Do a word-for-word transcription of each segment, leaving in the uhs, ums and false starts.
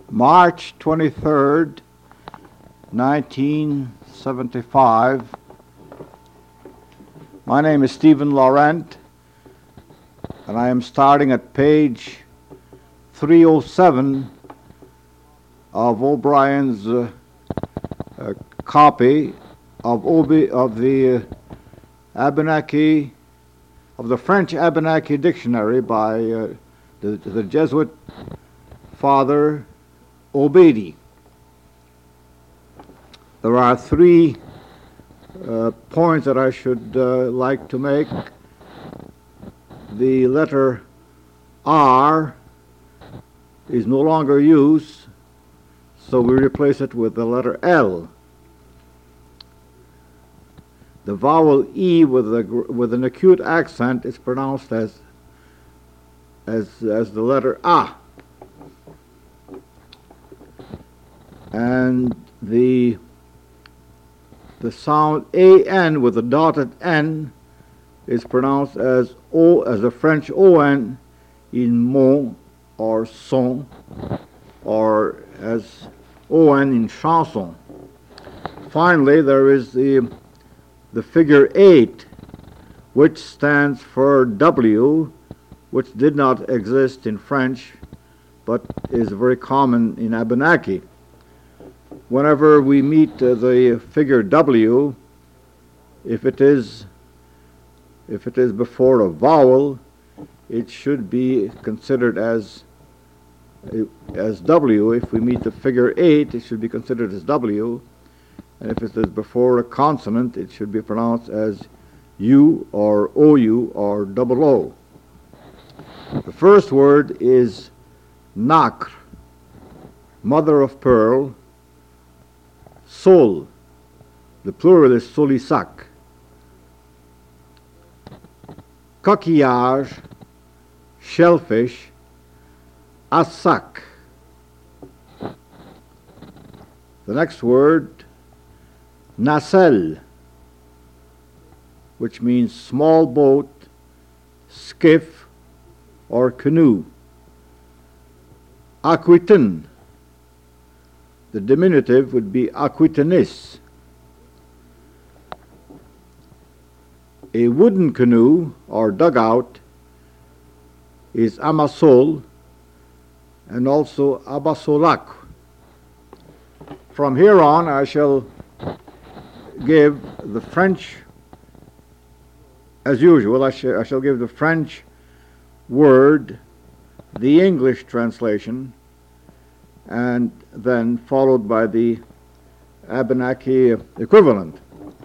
March twenty-third, nineteen seventy-five. My name is Stephen Laurent, and I am starting at page three oh seven of O'Brien's uh, uh, copy of, Obi, of the uh, Abenaki, of the French Abenaki Dictionary by uh, the, the Jesuit Father Obedi. There are three uh, points that I should uh, like to make. The letter R is no longer used, so we replace it with the letter L. The vowel E with, the, with an acute accent is pronounced as, as, as the letter A. And the, the sound A N with a dotted N is pronounced as O, as the French O N in mon or son, or as O N in chanson. Finally, there is the, the figure eight, which stands for W, which did not exist in French, but is very common in Abenaki. Whenever we meet uh, the figure W, if it is if it is before a vowel, it should be considered as as W. If we meet the figure eight, it should be considered as W, and if it is before a consonant, it should be pronounced as U or O U or double O. The first word is Nacre, mother of pearl. Sol, the plural is Solisac. Coquillage, shellfish, Assac. The next word, Nacelle, which means small boat, skiff, or canoe. Aquitaine, the diminutive would be Aquitainis. A wooden canoe or dugout is Amasol and also Abasolac. From here on, I shall give the French, as usual, I, sh- I shall give the French word the English translation, and then followed by the Abenaki equivalent.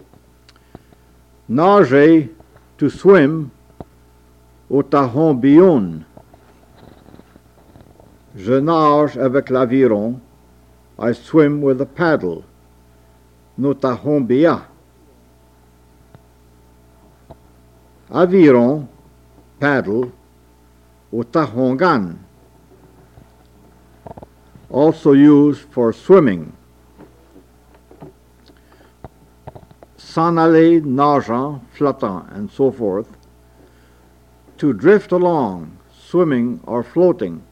Nager, to swim, au tahon billon. Je nage avec l'aviron, I swim with a paddle. No tahon bia. Aviron, paddle, au tahon gan. Also used for swimming. S'en aller, nageant, flottant, and so forth. To drift along, swimming or floating.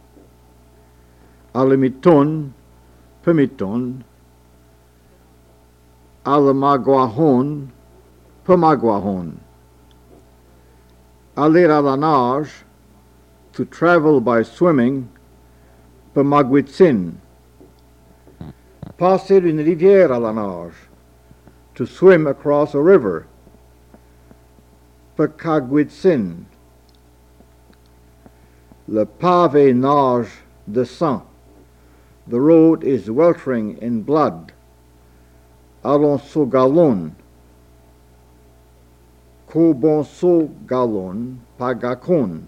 Alimiton, pemiton. Alamaguahon, pemaguahon. Aller à la nage, to travel by swimming. Pemaguitzin. Passer une rivière à la nage, to swim across a river. Pekaguitzin. Le pavé nage de sang. The road is weltering in blood. Alonso galon. Cobonso galon, pagacon.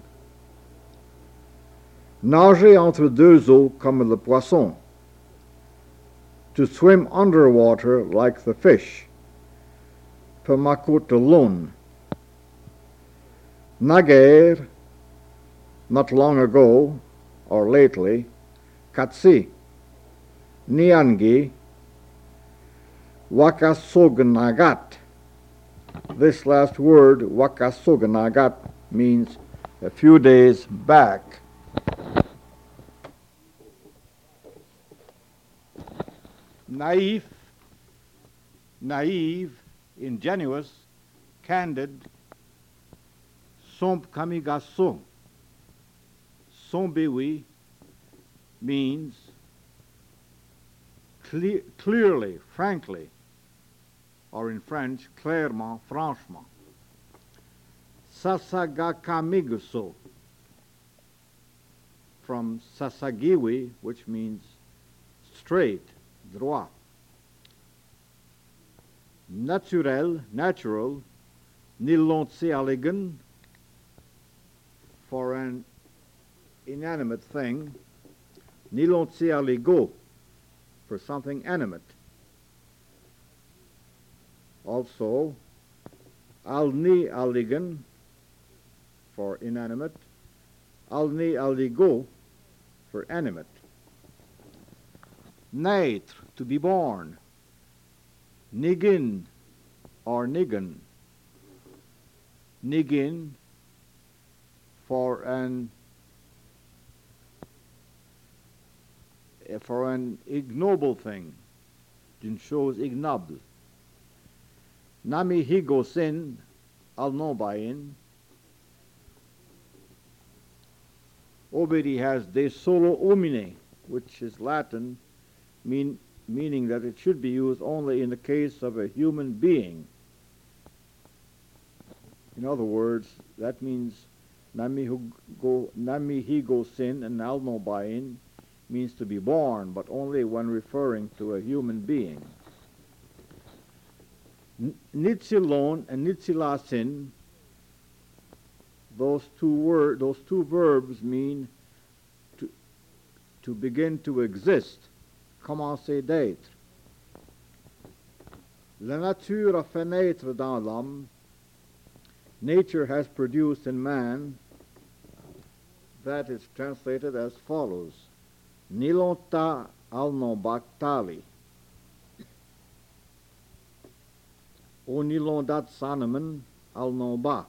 Nager entre deux eaux comme le poisson. To swim underwater like the fish. Pemakotelon. Naguère, not long ago, or lately. Katsi. Niangi. Wakasognagat. This last word, Wakasognagat, means a few days back. naïf, naive, ingenuous, candid. Son kami garçon. Son bewi means cle- clearly, frankly, or in French, clairement, franchement. Sasagakamiguso, from sasagiwi, which means straight, droit. Naturel, natural, nilontsialigan, for an inanimate thing, nilontsialigo, for something animate. Also, alni aligan, for inanimate, alni aligo, for animate. Naître, to be born. Nigin, or nigan. Nigin, for an for an ignoble thing, d'une chose ignoble. Nami higo sin, al nobain. Obedi has de solo homine, which is Latin, mean, meaning that it should be used only in the case of a human being. In other words, that means nami higo, nami higo sin and al nobain means to be born, but only when referring to a human being. Nitzilon and nitzilasin, those two word, those two verbs mean to to begin to exist, commencer d'être. La nature a fait naître dans l'homme. Nature has produced in man. That is translated as follows: Nilonta alnobaktali. O nilondat sanemen alnoba.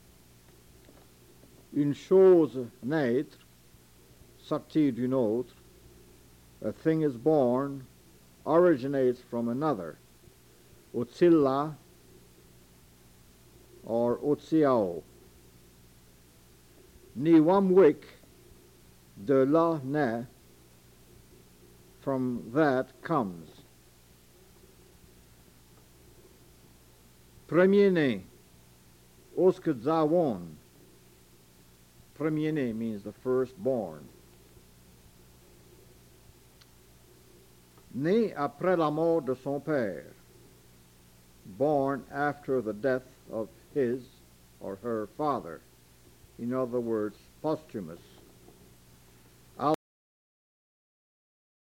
Une chose naître, sortir d'une autre. A thing is born, originates from another. Otsilla or otsiao. Ni wamwik, de la ne, from that comes. Premier-né, oskadzawon. Premier-né means the firstborn. Né après la mort de son père, born after the death of his or her father. In other words, posthumous.